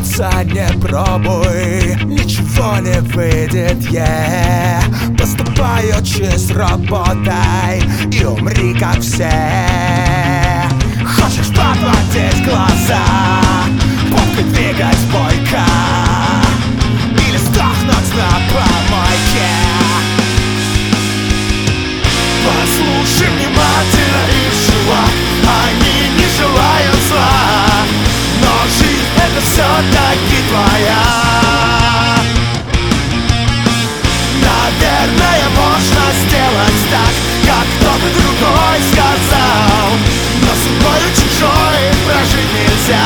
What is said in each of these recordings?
Солнца не пробуй, ничего не выйдет, поступаючись, работай и умри, как все. Хочешь подводить глаза, попкой двигать бойко, или сдохнуть на помойке? Послушай внимательно их, чувак, они не желают зла, но жизнь — это все-таки твоя. Наверное, можно сделать так, как кто-то другой сказал, но судьбою чужой прожить нельзя.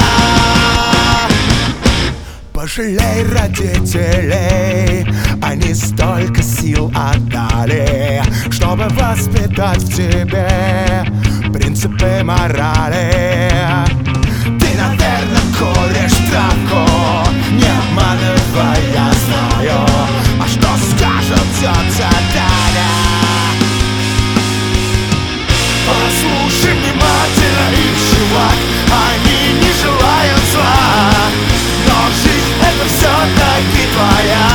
Пожалей родителей, они столько сил отдали, чтобы воспитать в тебе принципы морали. Ты, наверное, куришь травку, не обманывай, я знаю. А что скажет тетя Таня? Послушай внимательно их, чувак, они не желают зла, но жизнь — это все-таки твоя.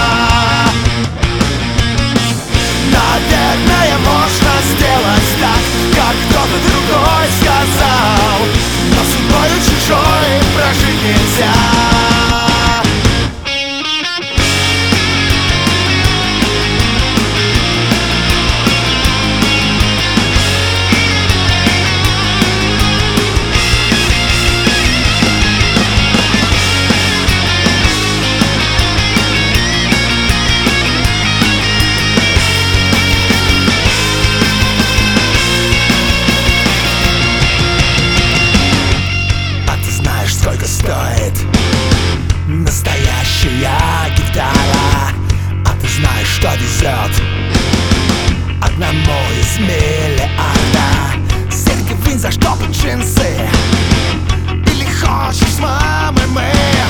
Наверное, можно сделать так, как кто-то другой сказал, но судьбою чужой прожить нельзя. Сколько стоит настоящая гитара? А ты знаешь, что везет одному из миллиарда? Серьги, вин, заштопать джинсы, или хочешь с мамой мы